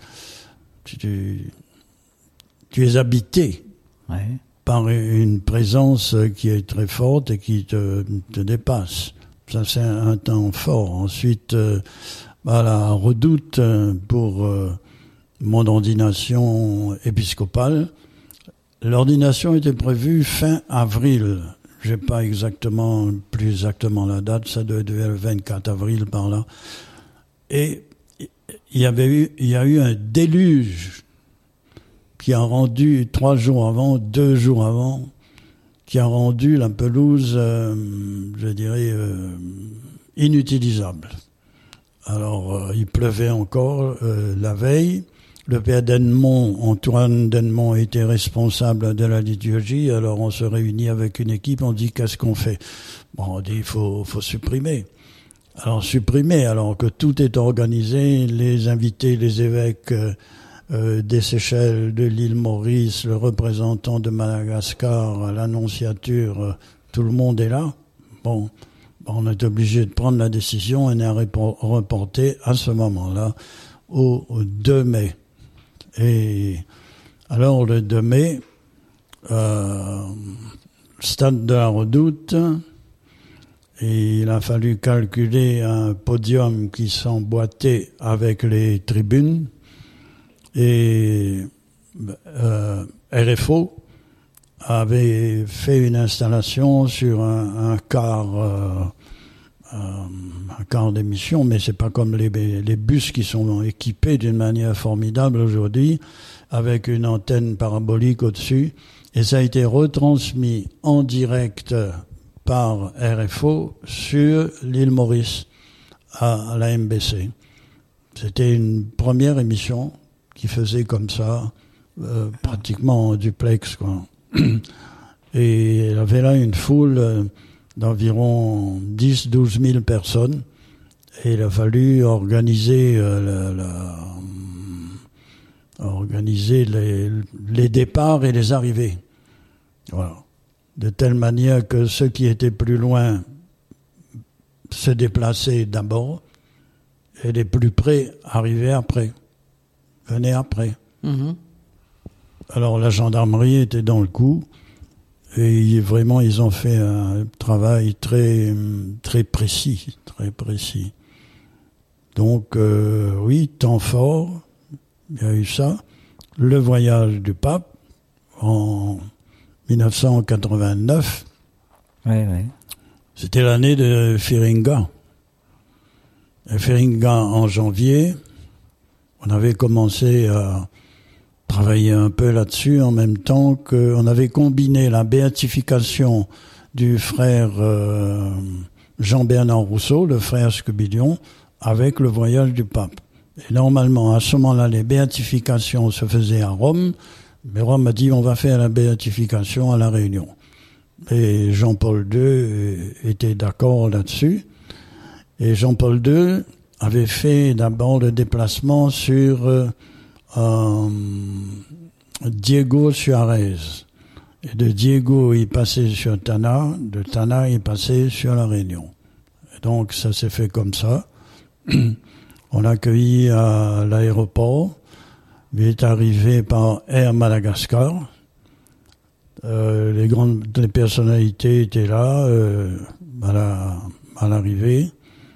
es habité par une présence qui est très forte et qui te dépasse. Ça, c'est un temps fort. Ensuite, à la Redoute, pour mon ordination épiscopale, l'ordination était prévue fin avril. J'ai pas plus exactement la date, ça doit être le 24 avril par là. Et il y a eu un déluge qui a rendu 3 jours avant, 2 jours avant, qui a rendu la pelouse, je dirais, inutilisable. Alors, il pleuvait encore la veille. Le père Denmont, Antoine Denmont, était responsable de la liturgie. Alors, on se réunit avec une équipe, on dit qu'est-ce qu'on fait ? Bon, on dit il faut supprimer. Alors, alors que tout est organisé, les invités, les évêques des Seychelles, de l'île Maurice, le représentant de Madagascar, l'annonciature, tout le monde est là. Bon, on est obligé de prendre la décision et a reporté à ce moment-là au 2 mai. Et alors le 2 mai, stade de la Redoute, et il a fallu calculer un podium qui s'emboîtait avec les tribunes, et RFO avait fait une installation sur un quart d'émission, mais c'est pas comme les bus qui sont équipés d'une manière formidable aujourd'hui, avec une antenne parabolique au-dessus, et ça a été retransmis en direct par RFO sur l'île Maurice à la MBC. C'était une première émission qui faisait comme ça, pratiquement en duplex, quoi. Et il y avait là une foule d'environ 10-12 000 personnes, et il a fallu organiser les départs et les arrivées. Voilà. De telle manière que ceux qui étaient plus loin se déplaçaient d'abord, et les plus près arrivaient après, venaient après. Mm-hmm. Alors la gendarmerie était dans le coup, et vraiment ils ont fait un travail très très précis, très précis. Donc oui, temps fort, il y a eu ça. Le voyage du pape en 1989. Oui. C'était l'année de Feringa. Et Feringa en janvier, on avait commencé à travailler un peu là-dessus en même temps qu'on avait combiné la béatification du frère Jean-Bernard Rousseau, le frère Scubilion, avec le voyage du pape. Et normalement, à ce moment-là, les béatifications se faisaient à Rome, mais Rome a dit on va faire la béatification à La Réunion. Et Jean-Paul II était d'accord là-dessus. Et Jean-Paul II avait fait d'abord le déplacement sur Diego Suarez. Et de Diego, il passait sur Tana, de Tana, il passait sur La Réunion. Et donc, ça s'est fait comme ça. On l'a accueilli à l'aéroport. Il est arrivé par Air Madagascar. les personnalités étaient là à l'arrivée.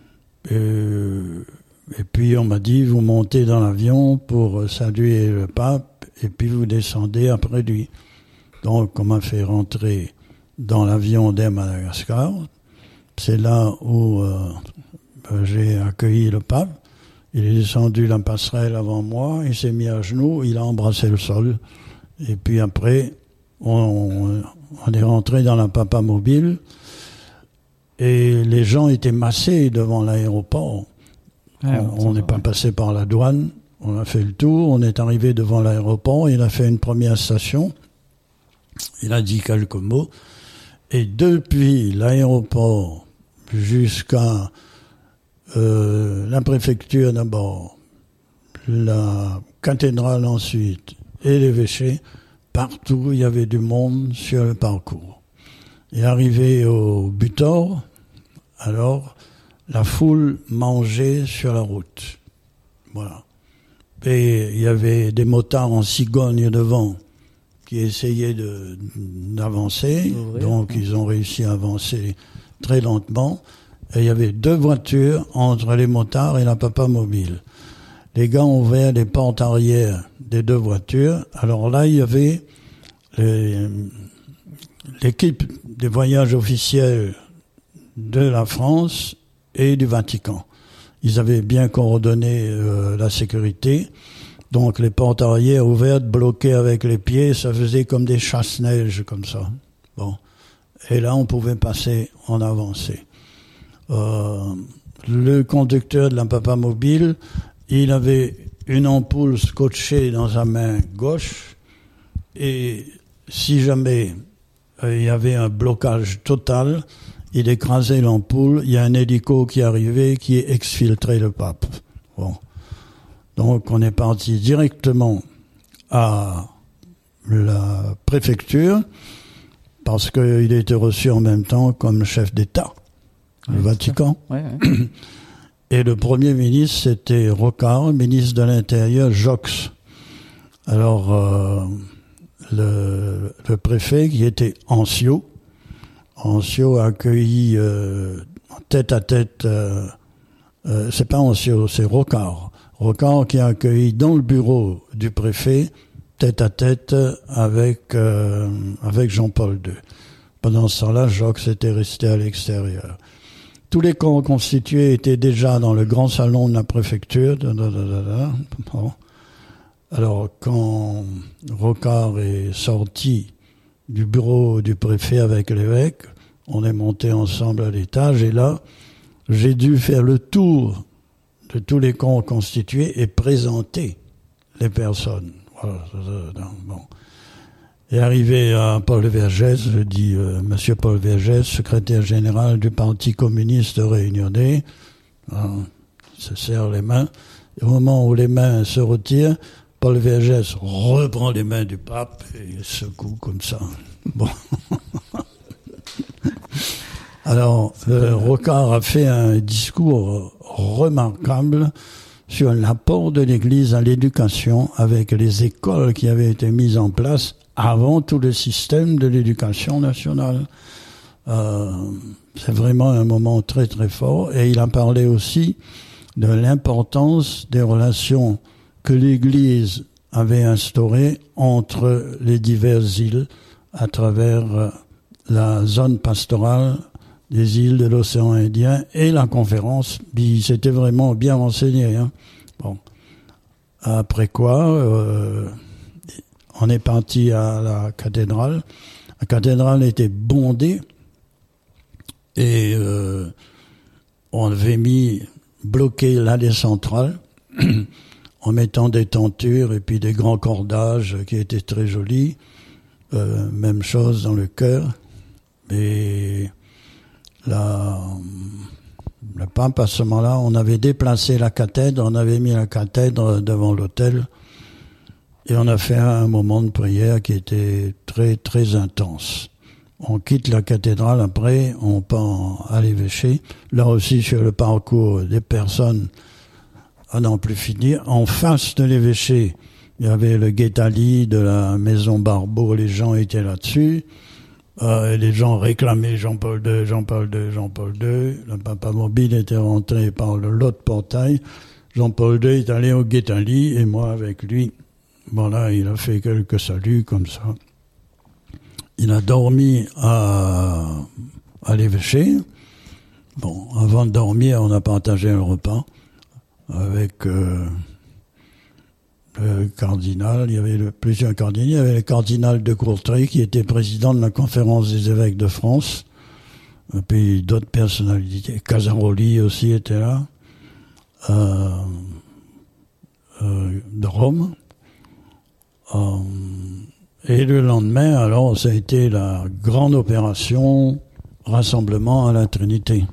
Et puis on m'a dit, vous montez dans l'avion pour saluer le pape et puis vous descendez après lui. Donc on m'a fait rentrer dans l'avion d'Air Madagascar. C'est là où j'ai accueilli le pape. Il est descendu la passerelle avant moi, il s'est mis à genoux, il a embrassé le sol. Et puis après, on est rentré dans la Papamobile et les gens étaient massés devant l'aéroport. On n'est pas passé par la douane, on a fait le tour, on est arrivé devant l'aéroport, il a fait une première station, il a dit quelques mots, et depuis l'aéroport jusqu'à la préfecture d'abord, la cathédrale ensuite, et l'évêché, partout il y avait du monde sur le parcours. Et arrivé au Butor, alors la foule mangeait sur la route. Voilà. Et il y avait des motards en cigogne devant qui essayaient d'avancer, donc ils ont réussi à avancer très lentement. Et il y avait 2 voitures entre les motards et la Papamobile. Les gars ont ouvert les portes arrière des 2 voitures. Alors là, il y avait l'équipe des voyages officiels de la France et du Vatican. Ils avaient bien coordonné la sécurité. Donc les portes arrière ouvertes, bloquées avec les pieds, ça faisait comme des chasse-neige comme ça. Bon. Et là, on pouvait passer en avancée. Le conducteur de la Papamobile, il avait une ampoule scotchée dans sa main gauche et si jamais il y avait un blocage total, il écrasait l'ampoule, il y a un hélico qui arrivait qui exfiltrait le pape. Bon. Donc on est parti directement à la préfecture parce qu'il était reçu en même temps comme chef d'État. Le Vatican. Et le Premier ministre, c'était Rocard, ministre de l'Intérieur, Jox. Alors, le préfet, qui était Ancio a accueilli tête à tête, c'est pas Ancio, c'est Rocard. Rocard qui a accueilli dans le bureau du préfet, tête à tête avec Jean-Paul II. Pendant ce temps-là, Jox était resté à l'extérieur. Tous les camps constitués étaient déjà dans le grand salon de la préfecture. Bon. Alors, quand Rocard est sorti du bureau du préfet avec l'évêque, on est monté ensemble à l'étage et là, j'ai dû faire le tour de tous les camps constitués et présenter les personnes. Voilà. Bon. Et arrivé à Paul Vergès, je dis Monsieur Paul Vergès, secrétaire général du Parti communiste réunionnais, il se serre les mains. Et au moment où les mains se retirent, Paul Vergès reprend les mains du pape et secoue comme ça. Bon. Alors, Rocard a fait un discours remarquable sur l'apport de l'Église à l'éducation avec les écoles qui avaient été mises en place avant tout le système de l'éducation nationale. C'est vraiment un moment très très fort. Et il a parlé aussi de l'importance des relations que l'Église avait instaurées entre les diverses îles à travers la zone pastorale des îles de l'océan Indien et la conférence. Il s'était vraiment bien renseigné. Hein. Bon. Après quoi, on est parti à la cathédrale. La cathédrale était bondée et on avait bloqué l'allée centrale en mettant des tentures et puis des grands cordages qui étaient très jolis. Même chose dans le chœur. Et le pape, à ce moment-là, on avait déplacé la cathèdre, on avait mis la cathèdre devant l'autel et on a fait un moment de prière qui était très, très intense. On quitte la cathédrale après, on part à l'évêché. Là aussi, sur le parcours des personnes, à n'en plus finir. En face de l'évêché, Il y avait le Guettali de la maison Barbeau, les gens étaient là-dessus. Et les gens réclamaient Jean-Paul II, Jean-Paul II, Jean-Paul II. Le papa mobile était rentré par l'autre portail. Jean-Paul II est allé au Guettali et moi avec lui. Bon là, il a fait quelques saluts comme ça. Il a dormi à l'évêché. Bon, avant de dormir, on a partagé le repas avec le cardinal. Il y avait plusieurs cardinaux. Il y avait le cardinal de Courtrai qui était président de la conférence des évêques de France. Et puis d'autres personnalités. Casaroli aussi était là. De Rome. Et le lendemain, alors, ça a été la grande opération rassemblement à la Trinité.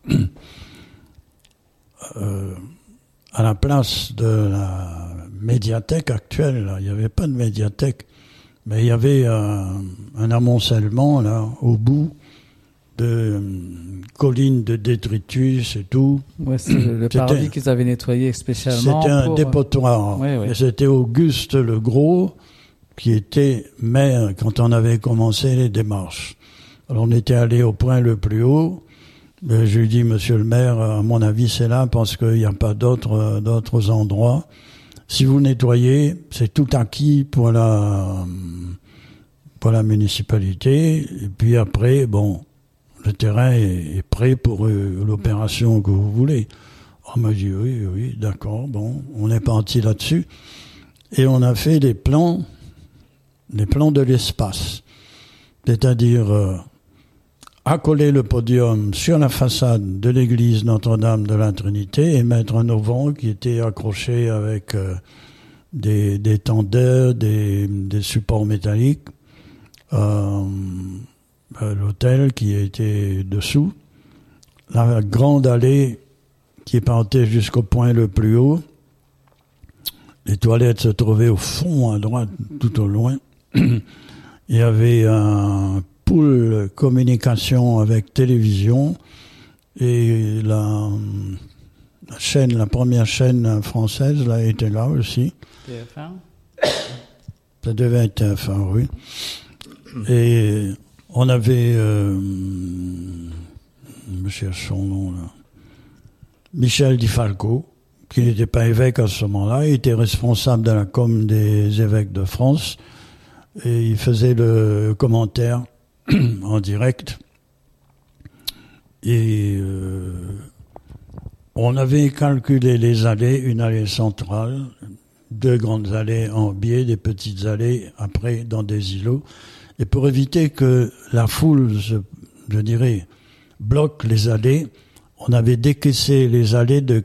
À la place de la médiathèque actuelle, là, il n'y avait pas de médiathèque, mais il y avait un amoncellement là au bout de collines de détritus et tout. Ouais, c'est le parvis qu'ils avaient nettoyé spécialement. C'était un dépotoir. Oui. Et c'était Auguste le Gros qui était maire quand on avait commencé les démarches. Alors on était allé au point le plus haut. Mais je lui dis, monsieur le maire, à mon avis c'est là parce qu'il n'y a pas d'autres endroits. Si vous nettoyez, c'est tout acquis pour la municipalité. Et puis après, bon, le terrain est prêt pour l'opération que vous voulez. On m'a dit oui, d'accord, bon, on est parti là-dessus. Et on a fait les plans de l'espace. C'est-à-dire accoler le podium sur la façade de l'église Notre-Dame de la Trinité et mettre un auvent qui était accroché avec des tendeurs, des supports métalliques. L'hôtel qui était dessous, la grande allée qui partait jusqu'au point le plus haut, les toilettes se trouvaient au fond à droite, tout au loin. Il y avait un pool communication avec télévision et la première chaîne française là était là aussi. TF1. Ça devait être TF1, oui. Et on avait, je cherche son nom là, Michel Di Falco, qui n'était pas évêque à ce moment-là, il était responsable de la com des évêques de France, et il faisait le commentaire en direct. Et on avait calculé les allées, une allée centrale, deux grandes allées en biais, des petites allées après dans des îlots. Et pour éviter que la foule, je dirais, bloque les allées, on avait décaissé les allées de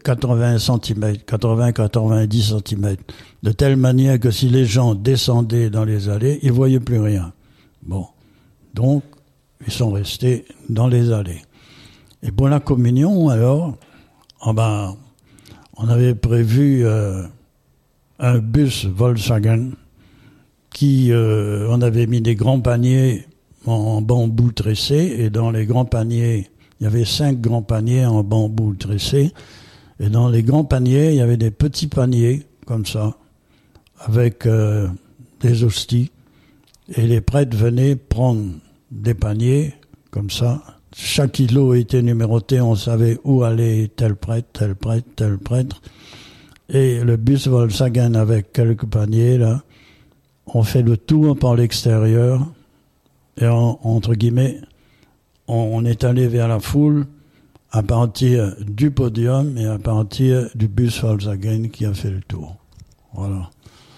80-90 cm, de telle manière que si les gens descendaient dans les allées, ils ne voyaient plus rien. Bon, donc, ils sont restés dans les allées. Et pour la communion, alors, on avait prévu un bus Volkswagen qui, on avait mis des grands paniers en bambou tressé, et dans les grands paniers, il y avait 5 grands paniers en bambou tressé, et dans les grands paniers, il y avait des petits paniers, comme ça, avec des hosties, et les prêtres venaient prendre des paniers, comme ça. Chaque îlot était numéroté, on savait où allait tel prêtre, tel prêtre, tel prêtre. Et le bus Volkswagen avec quelques paniers, là, on fait le tour par l'extérieur, et entre guillemets, on est allé vers la foule à partir du podium et à partir du bus Volkswagen qui a fait le tour. Voilà.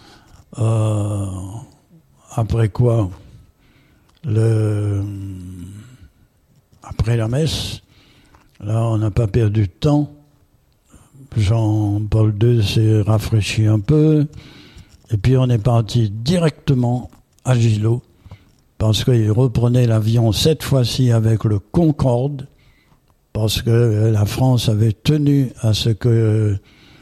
Après quoi, après la messe, là on n'a pas perdu de temps. Jean-Paul II s'est rafraîchi un peu, et puis on est parti directement à Gillot, parce qu'il reprenait l'avion cette fois-ci avec le Concorde, parce que la France avait tenu à ce que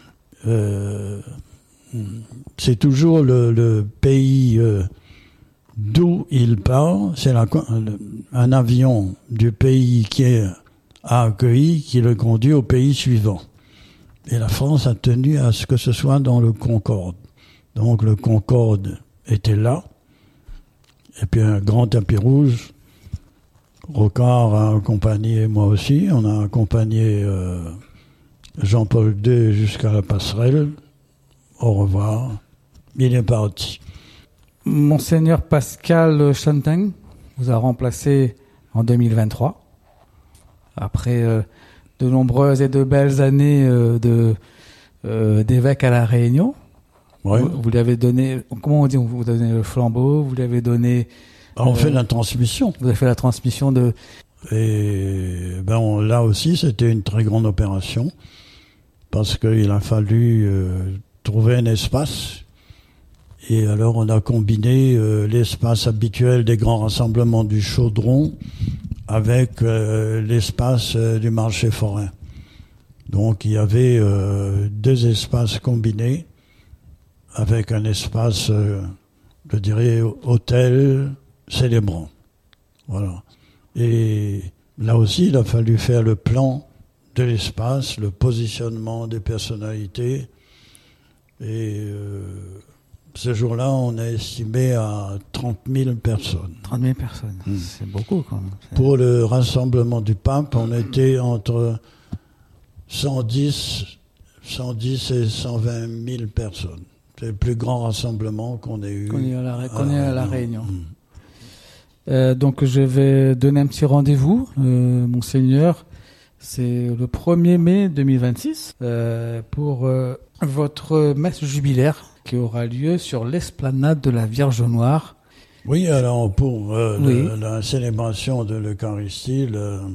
c'est toujours le pays d'où il part, c'est un avion du pays qui a accueilli qui le conduit au pays suivant. Et la France a tenu à ce que ce soit dans le Concorde. Donc le Concorde était là. Et puis un grand tapis rouge. Rocard a accompagné, moi aussi, on a accompagné Jean-Paul II jusqu'à la passerelle. Au revoir. Il est parti. Monseigneur Pascal Chanteng vous a remplacé en 2023. Après de nombreuses et de belles années d'évêque à La Réunion. Ouais. Vous lui avez donné, comment on dit, vous avez donné le flambeau, vous lui avez donné... On fait la transmission. Vous avez fait la transmission de... Et là aussi, c'était une très grande opération parce qu'il a fallu trouver un espace. Et alors, on a combiné l'espace habituel des grands rassemblements du Chaudron avec l'espace du marché forain. Donc, il y avait 2 espaces combinés avec un espace, je dirais, hôtel célébrant. Voilà. Et là aussi, il a fallu faire le plan de l'espace, le positionnement des personnalités. Et ce jour-là, on a estimé à 30 000 personnes. 30 000 personnes, c'est beaucoup quand même. Pour le rassemblement du pape, on était entre 110 et 120 000 personnes. C'est le plus grand rassemblement qu'on ait eu. Qu'on ait à la Réunion. Donc je vais donner un petit rendez-vous, Monseigneur. C'est le 1er mai 2026 pour votre messe jubilaire qui aura lieu sur l'esplanade de la Vierge Noire. Oui, alors pour la célébration de l'Eucharistie,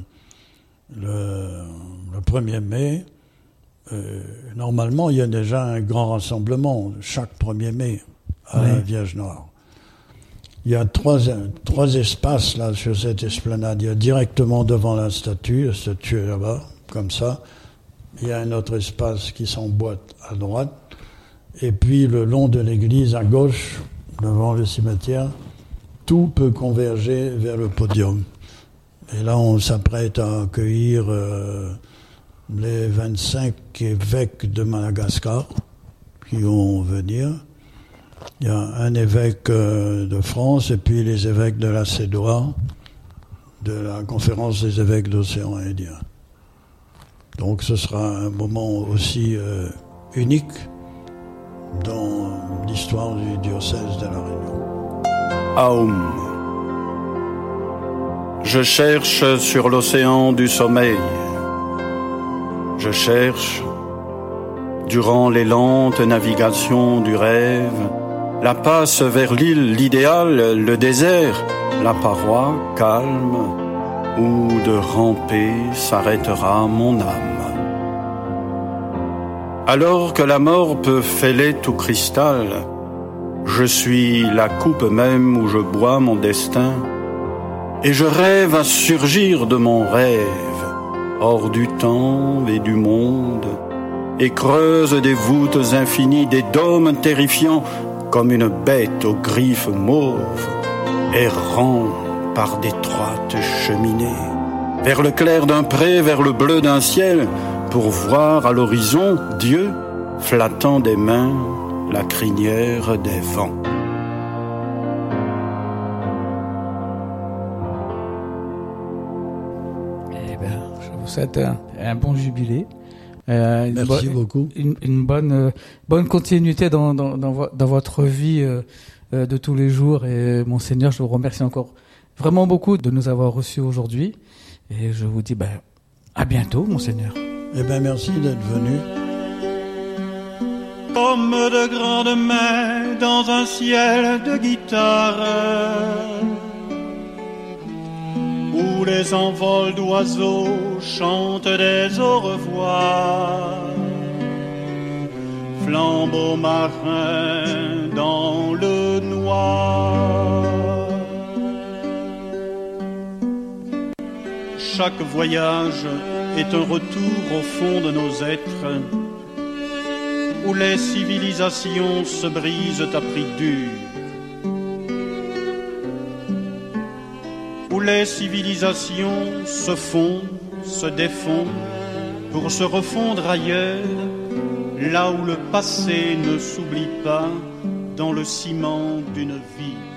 le 1er mai, normalement il y a déjà un grand rassemblement chaque 1er mai à la Vierge Noire. Il y a trois espaces là sur cette esplanade. Il y a directement devant la statue est là-bas, comme ça. Il y a un autre espace qui s'emboîte à droite. Et puis le long de l'église à gauche, devant le cimetière, tout peut converger vers le podium. Et là, on s'apprête à accueillir les 25 évêques de Madagascar qui vont venir. Il y a un évêque de France et puis les évêques de la CEDOA, de la conférence des évêques d'Océan Indien. Donc ce sera un moment aussi unique dans l'histoire du diocèse de La Réunion. Aum. Je cherche sur l'océan du sommeil. Je cherche, durant les lentes navigations du rêve, la passe vers l'idéal, le désert, la paroi calme, où de ramper s'arrêtera mon âme. Alors que la mort peut fêler tout cristal, je suis la coupe même où je bois mon destin, et je rêve à surgir de mon rêve, hors du temps et du monde, et creuse des voûtes infinies, des dômes terrifiants, comme une bête aux griffes mauves, errant par d'étroites cheminées, vers le clair d'un pré, vers le bleu d'un ciel, pour voir à l'horizon Dieu flattant des mains la crinière des vents. Eh bien, je vous souhaite un bon jubilé. Merci beaucoup. Une bonne continuité dans votre vie de tous les jours. Et Monseigneur, je vous remercie encore vraiment beaucoup de nous avoir reçus aujourd'hui. Et je vous dis à bientôt, Monseigneur. Eh bien, merci d'être venu. Comme de grandes mains dans un ciel de guitare, où les envols d'oiseaux chantent des au revoir, flambeau marin dans le noir. Chaque voyage est un retour au fond de nos êtres, où les civilisations se brisent à prix dur, où les civilisations se font, se défont, pour se refondre ailleurs, là où le passé ne s'oublie pas dans le ciment d'une vie.